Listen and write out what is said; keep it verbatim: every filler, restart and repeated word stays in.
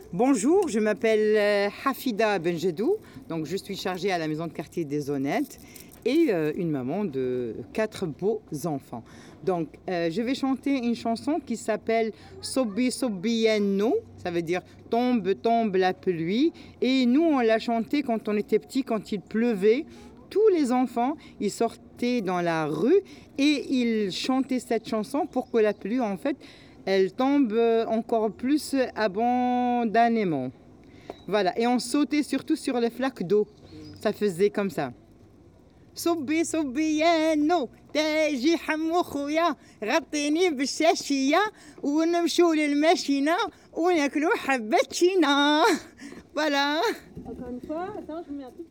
Bonjour, je m'appelle euh, Hafida Benjedou, donc je suis chargée à la maison de quartier des Honnêtes et euh, une maman de quatre beaux enfants. Donc euh, je vais chanter une chanson qui s'appelle Sobbi Sobbienno, ça veut dire tombe, tombe la pluie. Et nous on l'a chanté quand on était petits, quand il pleuvait. Tous les enfants, ils sortaient dans la rue et ils chantaient cette chanson pour que la pluie, en fait, elle tombe encore plus abondamment. Voilà, et on sautait surtout sur les flaques d'eau. Ça faisait comme ça. صبي صبيانو تاجي حمو خويا غطيني بالشاشية ونمشوا للماشينة وناكلوا حبة تشينا. Voilà. Encore une fois, attends, je mets un tout